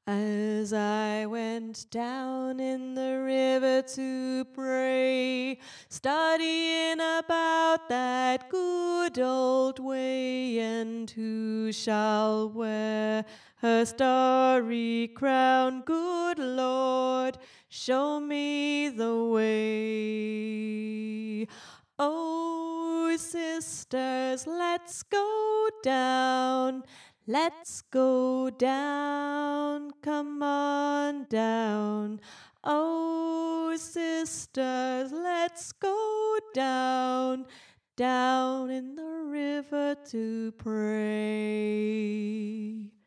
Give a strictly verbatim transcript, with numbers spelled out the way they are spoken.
As I went down in the river to pray, studying about that good old way, and who shall wear her starry crown, good Lord, show me the way. Oh, sisters, let's go down. Let's go down, come on down. Oh, sisters, let's go down, down in the river to pray.